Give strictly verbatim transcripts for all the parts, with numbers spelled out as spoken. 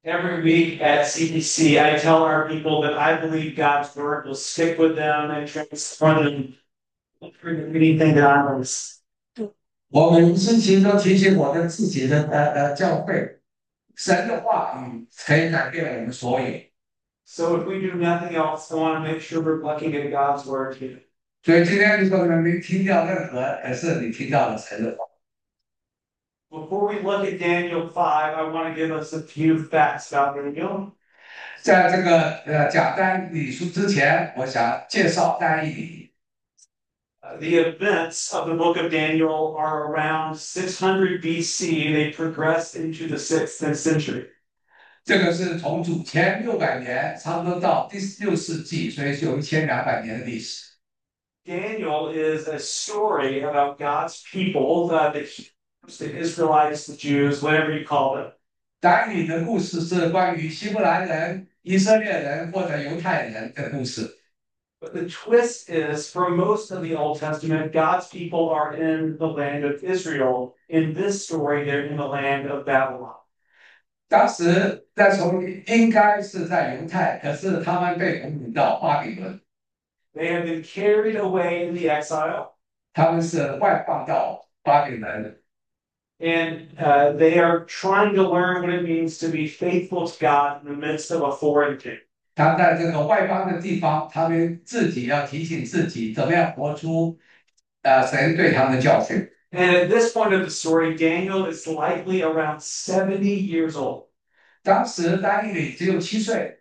Every week at C P C, I tell our people that I believe God's word will stick with them and transform them through anything that I was. 我每星期都提醒我的自己的呃呃教会，神的话语可以改变我们所有。 So if we do nothing else, I want to make sure we're looking at God's word too. 所以今天如果你们没听到任何，可是你听到了神的话。 Before we look at Daniel five, I want to give us a few facts about Daniel. 在这个呃讲单以理书之前，我想介绍单以理。 Uh, the events of the book of Daniel are around six hundred B C. They progressed into the sixth century. 这个是从主前六百年，差不多到第六世纪，所以是有一千两百年的历史。 Daniel is a story about God's people, uh, the Hebrews, the Israelites, the Jews, whatever you call them. 但以理的故事是关于希伯来人、以色列人或者犹太人的故事。 But the twist is, for most of the Old Testament, God's people are in the land of Israel. In this story, they're in the land of Babylon. 当时在从应该是在犹太，可是他们被俘虏到巴比伦。 They have been carried away in the exile. 他们是外放到巴比伦。 And uh, they are trying to learn what it means to be faithful to God in the midst of a foreign king. 他在这个外邦的地方，他们自己要提醒自己，怎么样活出呃神对他们的教训。 And at this point of the story, Daniel is likely around seventy years old. 当时但以理只有七岁。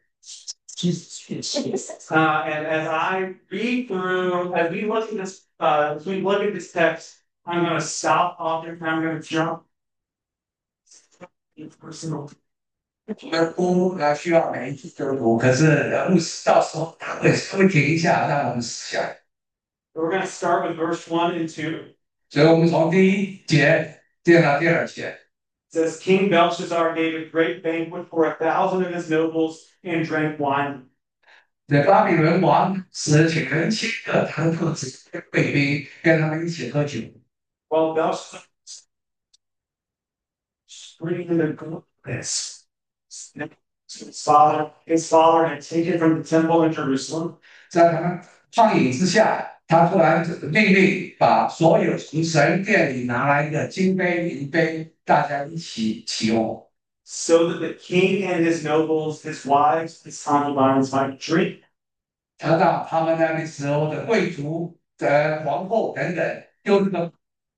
Uh, and as I read through, as we look at this, uh, as we look at this text, I'm going to stop often. I'm going to jump. Personal. 我们不呃需要每一次都读，可是呃牧师到时候他会会停一下，让我们思想。 We're going to start with verse one and two. 所以我们从第一节念到第二节。 It says, King Belshazzar gave a great banquet for a thousand of his nobles and drank wine. 这巴比伦王使请人请客，他的父子贵宾跟他们一起喝酒。 While Belshazzar was screaming the goodness. His father, his father had taken from the temple in Jerusalem. 在他们放映之下，他突然命令把所有从神殿里拿来的金杯银杯，大家一起起用。 So that the king and his nobles, his wives, his concubines might drink. 他让他们那个时候的贵族、的皇后等等，用这个。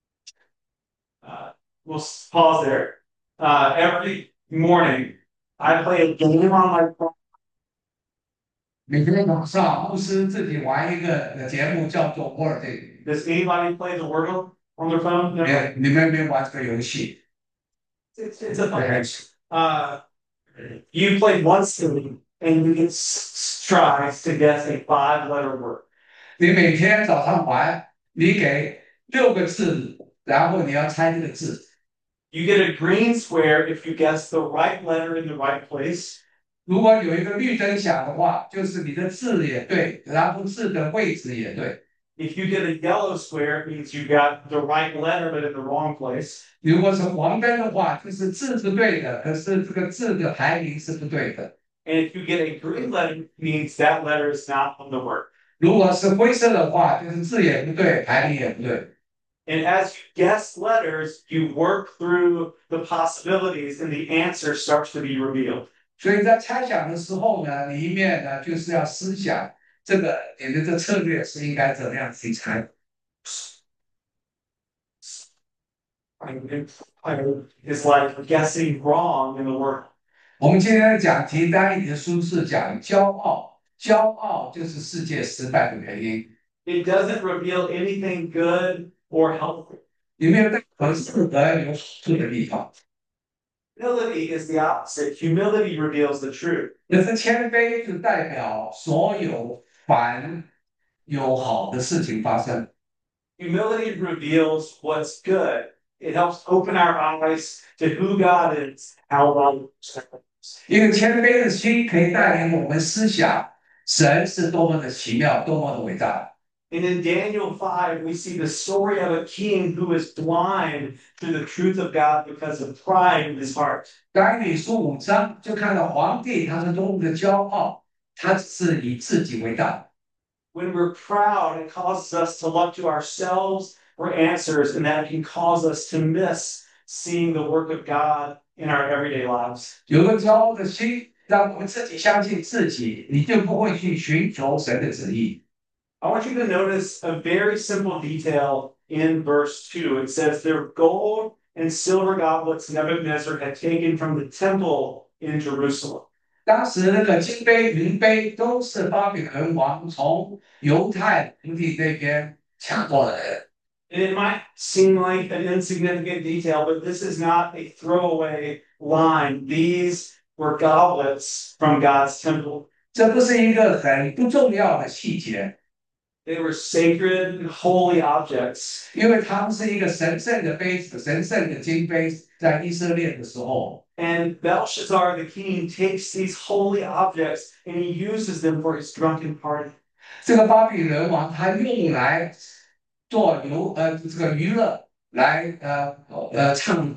Uh, we'll pause there. Uh, every morning, I play a game on my phone. 每天晚上，牧师自己玩一个节目，叫做 Wording。 Does anybody play the Wordle on their phone? No. 你你们没玩这个游戏 It's, it's a fun game. Uh, you play one city and you get six tries to guess a five-letter word. 你每天早上玩，你给六个字，然后你要猜这个字。 You get a green square if you guess the right letter in the right place. 如果有一个绿灯响的话，就是你的字也对，然后字的位置也对。 If you get a yellow square, it means you got the right letter but in the wrong place. 如果是黄灯的话，就是字是对的，可是这个字的排名是不对的。 And if you get a green letter, it means that letter is not on the word. 如果是灰色的话，就是字也不对，排名也不对。 And as you guess letters, you work through the possibilities and the answer starts to be revealed. 所以在猜想的时候呢，你一面呢就是要思想这个你的这策略是应该怎么样去猜。 It's like guessing wrong in the word. 我们今天的讲题单一的书是讲骄傲，骄傲就是世界失败的原因。 It doesn't reveal anything good or helpful. 有没有任何适合有好处的地方？ Humility is the opposite. Humility reveals the truth. 可是谦卑就代表所有凡有好的事情发生。 Humility reveals what's good. It helps open our eyes to who God is, how God is. 一个谦卑的心可以带领我们思想神是多么的奇妙，多么的伟大。 And in Daniel five, we see the story of a king who is blind to the truth of God because of pride in his heart. 该理书五章就看到皇帝他是多么的骄傲，他只是以自己为大。 When we're proud, it causes us to look to ourselves for answers, and that can cause us to miss seeing the work of God in our everyday lives. 有个骄傲的心，让我们自己相信自己，你就不会去寻求神的旨意。 I want you to notice a very simple detail in verse two. It says, their gold and silver goblets Nebuchadnezzar had taken from the temple in Jerusalem. 当时那个金杯、银杯都是巴比伦王从犹太皇帝那边抢过来的。 And it might seem like an insignificant detail, but this is not a throwaway line. These were goblets from God's temple. 这不是一个很不重要的细节。 They were sacred and holy objects. 因为它们是一个神圣的杯子，神圣的金杯，在以色列的时候。 And Belshazzar the king takes these holy objects and he uses them for his drunken party. 这个巴比伦王他用来做游呃这个娱乐，来呃呃唱。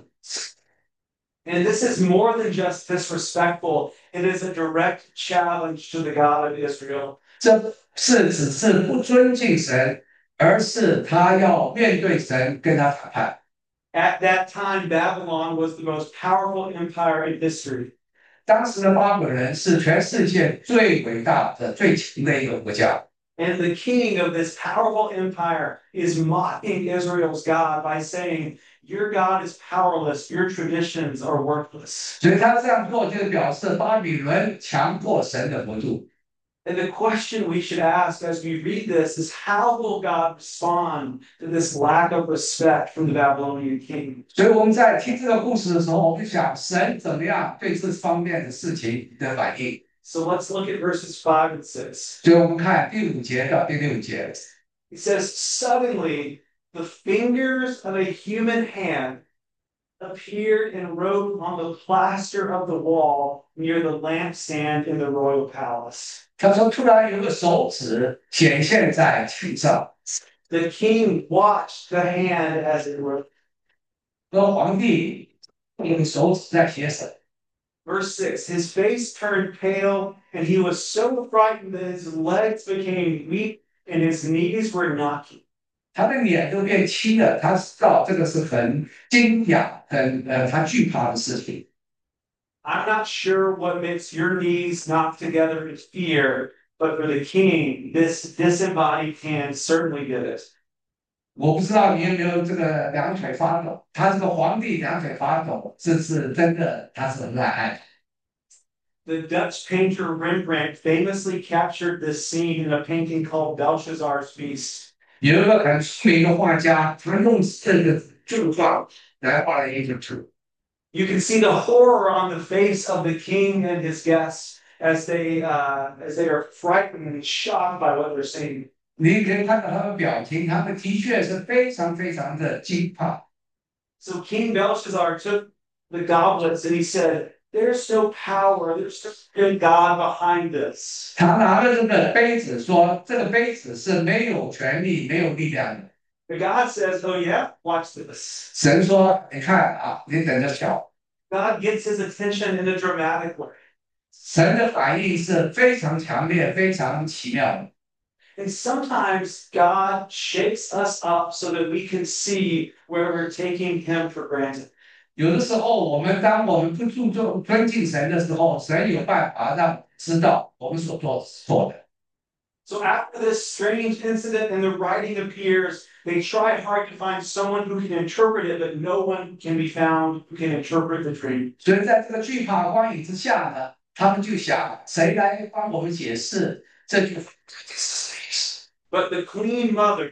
And this is more than just disrespectful. It is a direct challenge to the God of Israel. 这是只是不尊敬神，而是他要面对神跟他谈判。 At that time, Babylon was the most powerful empire in history. 当时的巴比伦是全世界最伟大的、最强的一个国家。 And the king of this powerful empire is mocking Israel's God by saying, your God is powerless, your traditions are worthless. 所以他这样做，就是表示巴比伦强过神的国度。 And the question we should ask as we read this is, how will God respond to this lack of respect from the Babylonian king? 所以我们在听这个故事的时候，我们想神怎么样对这方面的事情的反应。 So let's look at verses five and six. 所以我们看第五节到第六节。 It says, suddenly the fingers of a human hand appeared and wrote on the plaster of the wall near the lampstand in the royal palace. 他说：“突然有个手指显现在墙上。” The king watched the hand as it wrote. 说皇帝用手指在写什么？ Verse six, his face turned pale, and he was so frightened that his legs became weak and his knees were knocking. 他的脸都变青了，他知道这个是很惊讶、很呃他惧怕的事情。 I'm not sure what makes your knees knock together in fear, but for the king, this disembodied hand certainly did it. 我不知道你有没有这个两腿发抖，他这个皇帝两腿发抖，这是真的，他是很爱。 The Dutch painter Rembrandt famously captured this scene in a painting called Belshazzar's Feast. 有一个很出名的画家，他用这个绘画来画了一个图。 You can see the horror on the face of the king and his guests as they uh, as they are frightened and shocked by what they're seeing. 你可以看到他们表情，他们的确是非常非常的惊怕。 So King Belshazzar took the goblets and he said, "There's no power, there's no good God behind this." 他拿了这个杯子，说这个杯子是没有权力、没有力量的。 The God says, "Oh yeah, watch this." 神说：“你看啊，你等着瞧。” God gets his attention in a dramatic way. 神的反应是非常强烈、非常奇妙的。 And sometimes God shakes us up so that we can see where we're taking him for granted. 有的时候，我们当我们不注重尊敬神的时候，神有办法让我们知道我们所做的是错的。 So after this strange incident and the writing appears, they try hard to find someone who can interpret it, but no one can be found who can interpret the dream. 所以在这个惧怕光影之下呢，他们就想谁来帮我们解释这句话究竟是什么意思？ But the Queen Mother,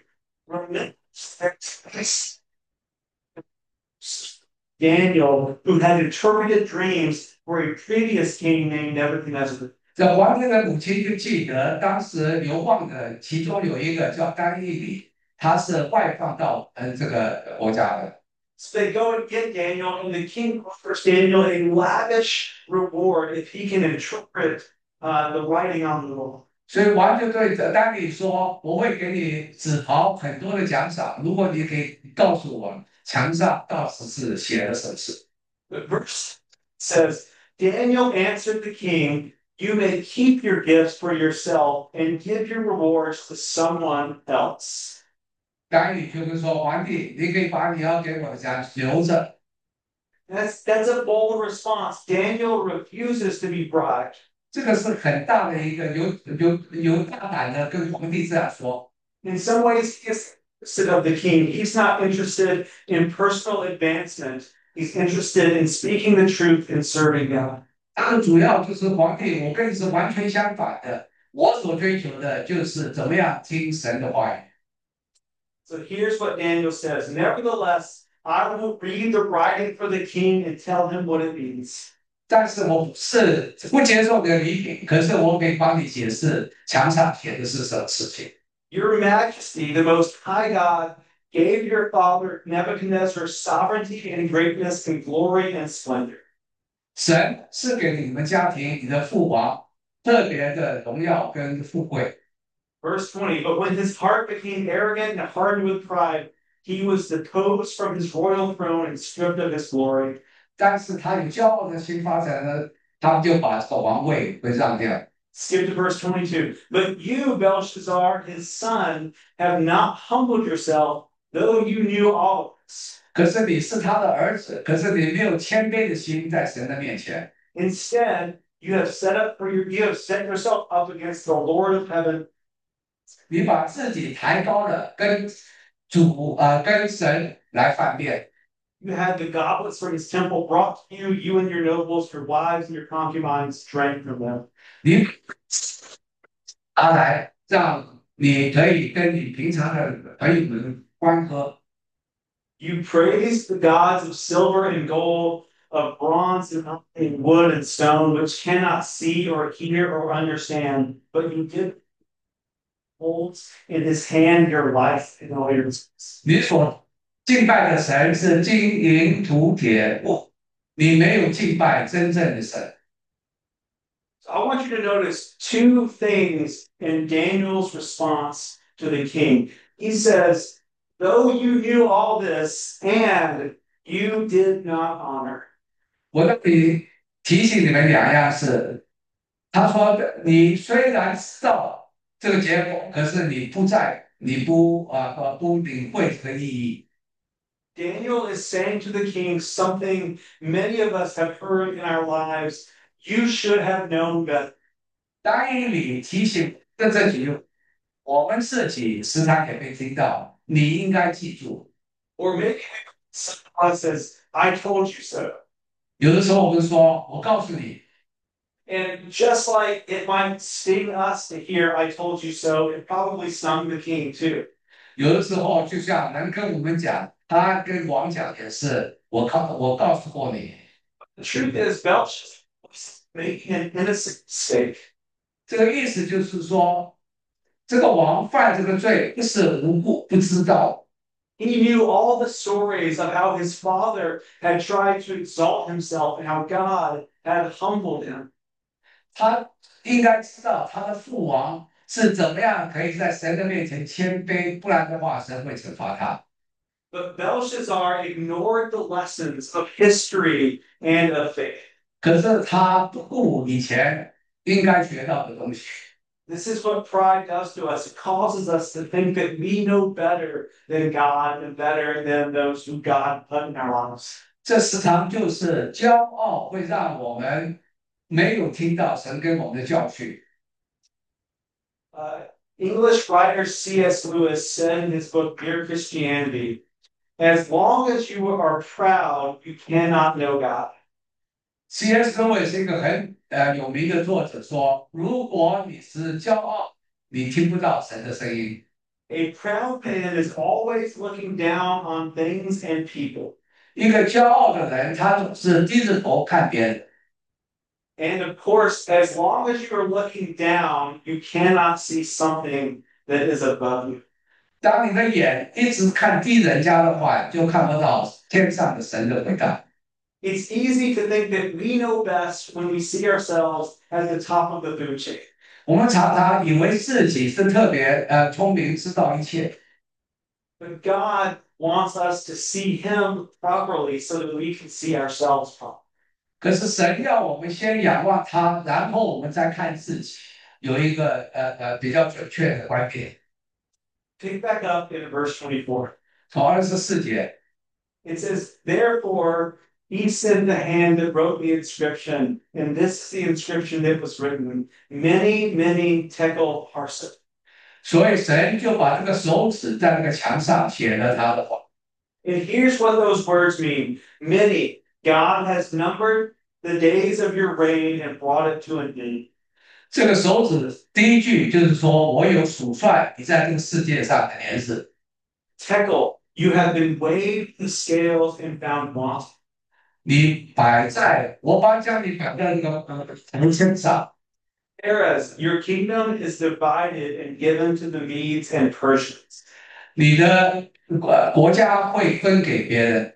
Daniel, who had interpreted dreams for a previous king named Nebuchadnezzar. 这皇帝的母亲就记得，当时流放的其中有一个叫甘利里，他是外放到嗯这个国家的。 So they go and get Daniel, and the king offers Daniel a lavish reward if he can interpret uh, the writing on the wall. 所以王就对丹尼说：“我会给你纸袍很多的奖赏，如果你可以告诉我墙上到底是写了什么事。” The verse says, Daniel answered the king, You may keep your gifts for yourself and give your rewards to someone else. 丹尼就是说：“皇帝，你可以把你要给我的奖留着。” That's, that's a bold response. Daniel refuses to be bribed. 这个是很大的一个有有有大胆的跟皇帝这样说。 In some ways, he's interested of the king. He's not interested in personal advancement. He's interested in speaking the truth and serving God. 他的主要就是皇帝，我跟你是完全相反的。我所追求的就是怎么样听神的话语。 So here's what Daniel says. Nevertheless, I will read the writing for the king and tell him what it means. 但是我是不接受你的礼品，可是我可以帮你解释墙上写的是什么事情。 Your Majesty, the Most High God, gave your father Nebuchadnezzar sovereignty and greatness and glory and splendor. 神是给你们家庭、你的父王特别的荣耀跟富贵。 Verse twenty, but when his heart became arrogant and hardened with pride, he was deposed from his royal throne and stripped of his glory. 但是他有骄傲的心发展呢，他们就把这个王位会让掉。 Skip to verse twenty-two. But you, Belshazzar, his son, have not humbled yourself, though you knew all of this. 可是你是他的儿子，可是你没有谦卑的心在神的面前。 Instead, you have set up for your, you have set yourself up against the Lord of heaven. 你把自己抬高了，跟主呃跟神来反面。 You had the goblets from his temple brought to you, you and your nobles, your wives and your concubines drank from them. 你拿来让你可以跟你平常的朋友们欢喝。 You praised the gods of silver and gold, of bronze and wood and stone, which cannot see or hear or understand, but you did hold in his hand your life and all your business. 你所敬拜的神是金银土铁木，你没有敬拜真正的神。 So I want you to notice two things in Daniel's response to the king. He says, though you knew all this and you did not honor. 我这里提醒你们两样事。他说：“你虽然知道这个结果，可是你不在，你不啊呃不领会这个意义。” Daniel is saying to the king something many of us have heard in our lives. You should have known better. 但以理提醒的这句，我们自己时常也会听到，你应该记住。 Or maybe someone says, I told you so. 有的时候我们说，我告诉你。 And just like it might sting us to hear, I told you so, it probably stung the king too. 有的时候就像人跟我们讲，他跟王讲也是，我告我告诉过你。 The truth is, Belshazzar was making an innocent mistake. 这个意思就是说，这个王犯这个罪不是无故不知道。 He knew all the stories of how his father had tried to exalt himself and how God had humbled him. 他应该知道他的父王是怎么样可以在神的面前谦卑，不然的话神会惩罚他。 But Belshazzar ignored the lessons of history and of faith. 可是他不顾以前应该学到的东西。 This is what pride does to us. It causes us to think that we know better than God and better than those who God put in our lives. 这时常就是骄傲会让我们没有听到神跟我们的教训。 Uh, English writer C S Lewis said in his book Mere Christianity, as long as you are proud, you cannot know God. C S Lewis 是一个很呃有名的作者说，如果你是骄傲，你听不到神的声音。 A proud man is always looking down on things and people. 一个骄傲的人，他总是低着头看别人。 And of course, as long as you are looking down, you cannot see something that is above you. 当你的眼一直看低人家的话，就看不到天上的神的伟大。 It's easy to think that we know best when we see ourselves at the top of the food chain. 我们常常以为自己是特别呃聪明，知道一切， But God wants us to see Him properly so that we can see ourselves properly. 可是神要我们先仰望他，然后我们再看自己，有一个呃呃比较准确的观点。 Pick back up in verse twenty-four. 从二十四节， It says, Therefore, he sent the hand that wrote the inscription, and this is the inscription that was written, Many, many tekel parsa. 所以神就把这个手指在那个墙上写了他的话。 And here's what those words mean. Many, God has numbered the days of your reign and brought it to an end. 这个手指第一句就是说，我有数算你在这个世界上的年日。 Tekel, you have been weighed the scales and found wanting. 你摆在我把将你摆在那个呃头身上。 Perez, your kingdom is divided and given to the Medes and Persians. 你的呃国家会分给别人。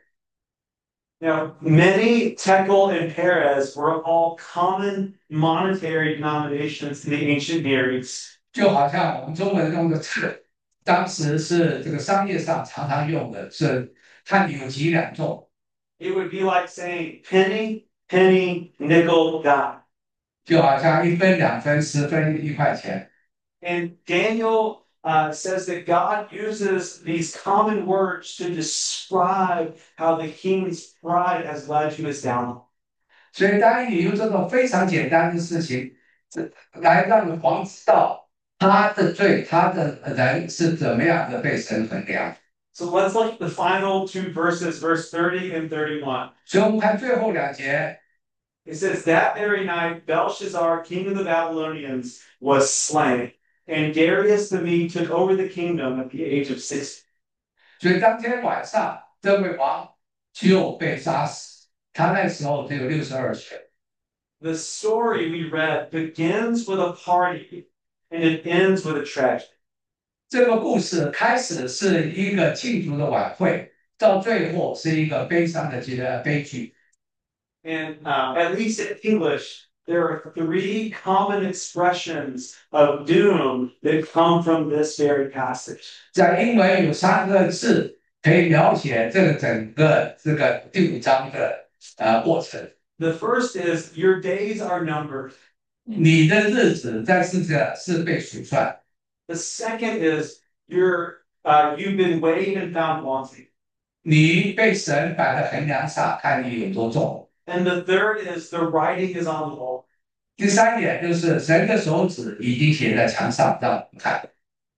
Now, many Tekel and Perez were all common monetary denominations in the ancient Near East. 就好像我们中文用的“策”，当时是这个商业上常常用的是看有几两重， It would be like saying penny, penny, nickel, dime. 就好像一分、两分、十分、一块钱。 And Daniel uh, says that God uses these common words to describe how the king's pride has led to his downfall. 所以当你用这种非常简单的事情，这来让皇知道他的罪，他的人是怎么样的被神衡量。 So let's look at the final two verses, verse thirty and thirty-one. 所以我们看最后两节， It says, That very night, Belshazzar, king of the Babylonians, was slain, and Darius the Mede took over the kingdom at the age of sixty. 所以当天晚上这位王就被杀死，他那时候只有六十二岁。 The story we read begins with a party, and it ends with a tragedy. 这个故事开始是一个庆祝的晚会，到最后是一个悲伤的这个悲剧。 And uh, at least in English, there are three common expressions of doom that come from this very passage. 在英文有三个字可以描写这个整个这个第五章的呃过程。 The first is, Your days are numbered. 你的日子在世界是被数算。 The second is, you're, uh, You've been weighed and found wanting. 你被神摆在衡量上，看你有多重。 And the third is, the writing is on the wall. 第三点就是神的手指已经写在墙上，让我们看。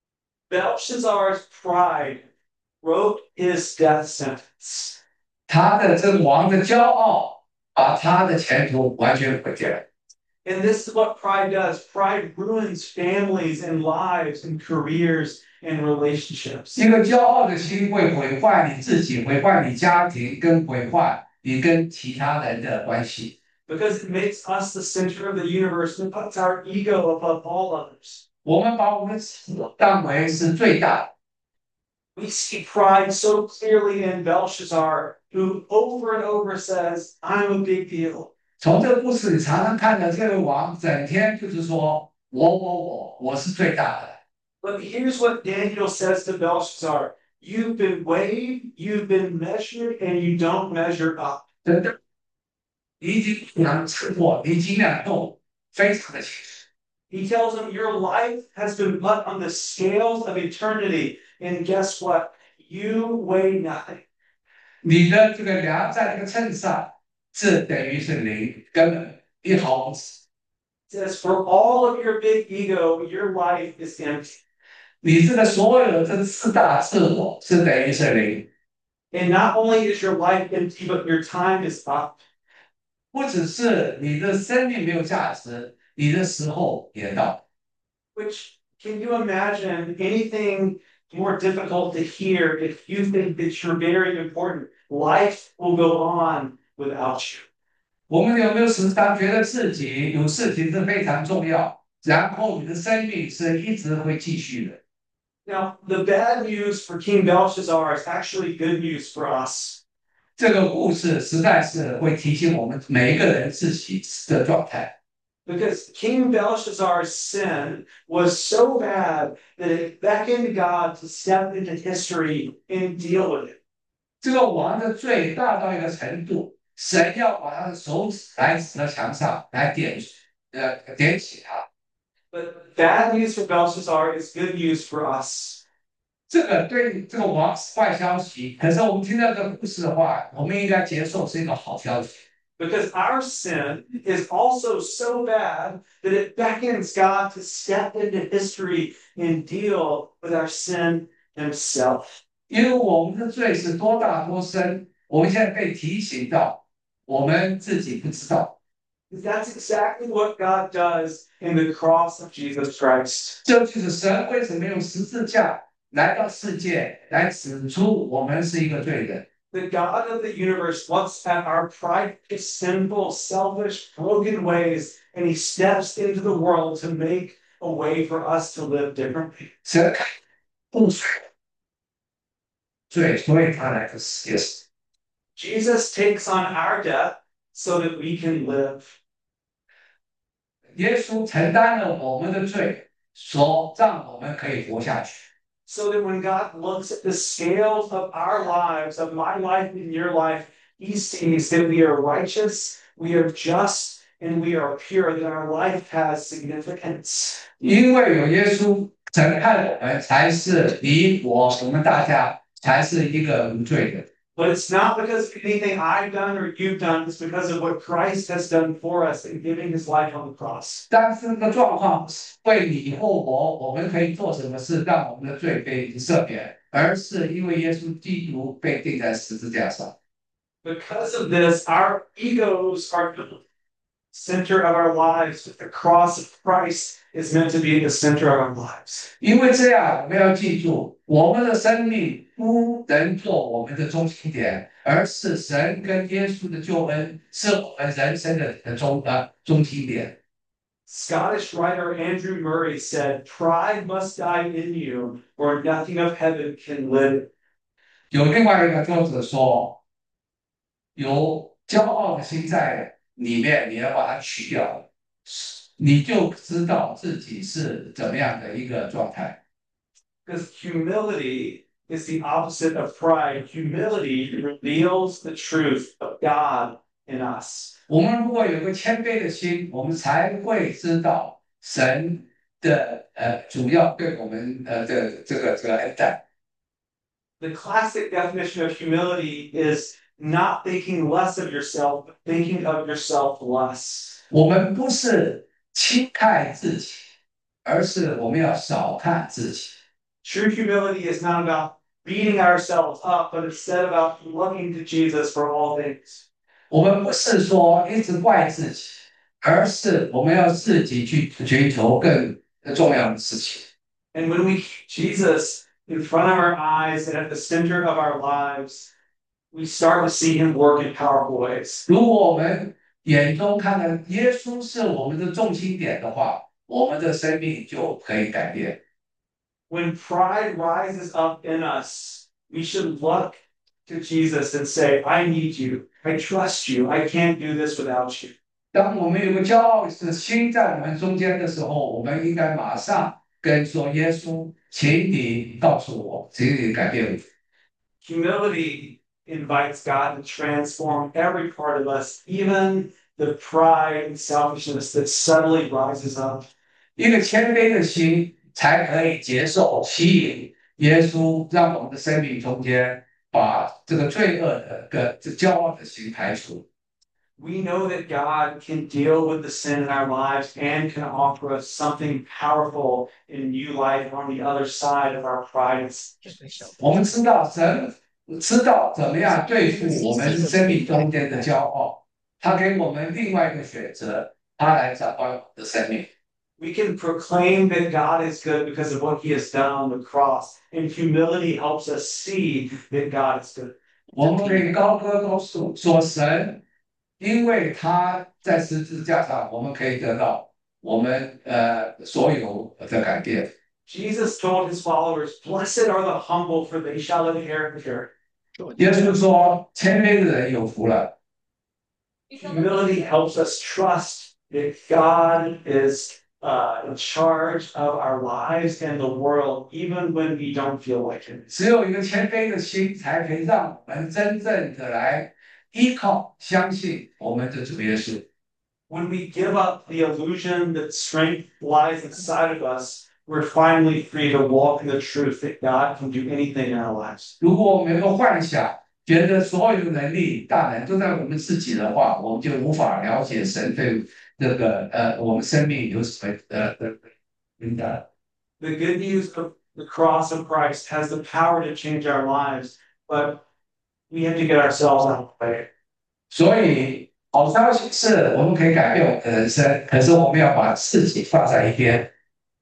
Belshazzar's pride wrote his death sentence. 他的这个王的骄傲，把他的前途完全毁掉。 And this is what pride does. Pride ruins families and lives and careers and relationships. 一个骄傲的心会毁坏你自己，毁坏你家庭，跟毁坏你跟其他人的关系。 Because it makes us the center of the universe and puts our ego above all others. 我们把我们当为是最大的。 We see pride so clearly in Belshazzar, who over and over says, I'm a big deal. 从这个故事里常常看到这位王整天就是说我我我我是最大的。 But here's what Daniel says to Belshazzar. You've been weighed, you've been measured, and you don't measure up. 真的，你已经量测过，你已经量动，非常的清楚。 He tells him, Your life has been put on the scales of eternity. And guess what? You weigh nothing. 你的这个量在这个秤上，这等于是零，根本一毫不值。 It says, For all of your big ego, your life is empty. 你这个所有的这四大自我是等于是零。 And not only is your life empty, but your time is up. 不只是你的生命没有价值，你的时候也到。 Which, can you imagine anything more difficult to hear if you think that you're very important? Life will go on without you. 我们有没有时常觉得自己有事情是非常重要，然后你的生命是一直会继续的？ Now, the bad news for King Belshazzar is actually good news for us. 这个故事实在是会提醒我们每一个人自己的状态。 Because King Belshazzar's sin was so bad that it beckoned God to step into history and deal with it. 这个王的罪大到一个程度，神要把他的手指来指到墙上，来点呃点起他。 But bad news for Belshazzar is good news for us. 这个对这个王是坏消息，可是我们听到这个故事的话，我们应该接受是一个好消息。 Because our sin is also so bad that it beckons God to step into history and deal with our sin himself. 因为我们的罪是多大多深，我们现在被提醒到，我们自己不知道。 That's exactly what God does in the cross of Jesus Christ. 这就是神为什么用十字架来到世界，来指出我们是一个罪人。 The God of the universe looks at our prideful, sinful, selfish, broken ways, and he steps into the world to make a way for us to live differently. 神看不水，罪，所以他来到世界上。 Jesus takes on our death so that we can live. 耶稣承担了我们的罪，所让我们可以活下去。 So that when God looks at the scales of our lives, of my life and your life, he sees that we are righteous, we are just, and we are pure, that our life has significance. 因为有耶稣审判我们，才是你我我们大家才是一个无罪的。 But it's not because of anything I've done or you've done. It's because of what Christ has done for us in giving his life on the cross. 但是这个状况为你或我，我们可以做什么事让我们的罪被赦免，而是因为耶稣基督被钉在十字架上。 Because of this, our egos are the center of our lives, but the cross of Christ is meant to be the center of our lives. 因为这样，我们要记住，我们的生命不能做我们的中心点，而是神跟耶稣的救恩是我们人生的中呃中心点。 Scottish writer Andrew Murray said, "Pride must die in you, or nothing of heaven can live." 有另外一个作者说，有骄傲的心在里面，你要把它去掉，你就知道自己是怎么样的一个状态。 Because humility is the opposite of pride. Humility reveals the truth of God in us. 我们如果有个谦卑的心，我们才会知道神的呃主要对我们呃的这个这个恩待。 The classic definition of humility is not thinking less of yourself, but thinking of yourself less. 我们不是轻看自己，而是我们要少看自己。 True humility is not about beating ourselves up, but instead about looking to Jesus for all things. 我们不是说一直怪自己，而是我们要自己去追求更重要的事情。 And when we keep Jesus in front of our eyes and at the center of our lives, we start to see him work in powerful ways. 如果我们眼中看到耶稣是我们的重心点的话，我们的生命就可以改变。 When pride rises up in us, we should look to Jesus and say, I need you. I trust you. I can't do this without you. 当我们有个骄傲的心在我们中间的时候，我们应该马上跟说耶稣，请你告诉我，请你改变我。 Humility invites God to transform every part of us, even the pride and selfishness that suddenly rises up. 一个谦卑的心才可以接受吸引耶稣，让我们的生命中间把这个罪恶的、个这骄傲的心排除。 We know that God can deal with the sin in our lives and can offer us something powerful in new life on the other side of our pride. 我们知道神知道怎么样对付我们生命中间的骄傲，他给我们另外一个选择，他来找到我们的生命。 We can proclaim that God is good because of what he has done on the cross, and humility helps us see that God is good. 我们可以高歌高诉说神，因为他在十字架上，我们可以得到我们呃所有的改变。 Jesus told his followers, "Blessed are the humble, for they shall inherit the earth." 耶稣说，谦卑的人有福了。 Humility helps us trust that God is uh, in charge of our lives and the world, even when we don't feel like it. 只有一个谦卑的心，才可以让我们真正的来依靠、相信我们的主耶稣。 When we give up the illusion that strength lies inside of us, we're finally free to walk in the truth that God can do anything in our lives. 如果我们有个幻想，觉得所有的能力、大能都在我们自己的话，我们就无法了解神对这个呃我们生命有什么呃的应该。 The good news of the cross of Christ has the power to change our lives, but we have to get ourselves out of the way. 所以好消息是我们可以改变我们的人生，可是我们要把自己放在一边。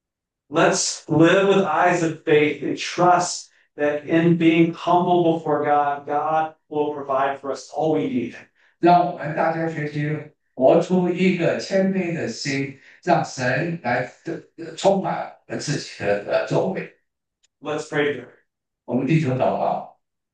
Let's live with eyes of faith and trust that in being humble before God, God will provide for us all we need. 让我们大家学习活出一个谦卑的心，让神来呃充满了自己的呃作为。 Let's pray together. 我们低头祷告。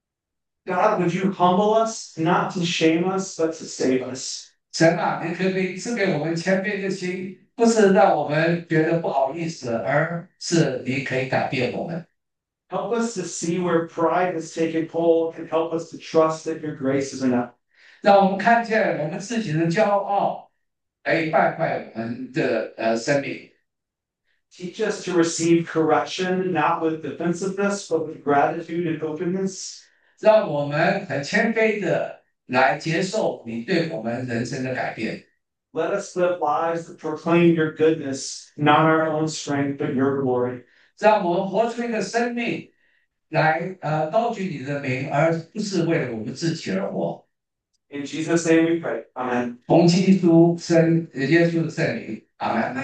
God, would you humble us, not to shame us, but to save us? 神啊，你可不可以赐给我们谦卑的心，不是让我们觉得不好意思，而是你可以改变我们。 Help us to see where pride has taken hold and help us to trust that your grace is enough. 让我们看见我们自己的骄傲，来败坏我们的呃生命。 Teach us to receive correction, not with defensiveness, but with gratitude and openness. 让我们很谦卑的来接受你对我们人生的改变。 Let us live lives that proclaim your goodness, not our own strength, but your glory. 让我们活出一个生命来呃高举你的名，而不是为了我们自己而活。 In Jesus' name we pray. Amen. 奉基督生耶稣的圣名，阿门。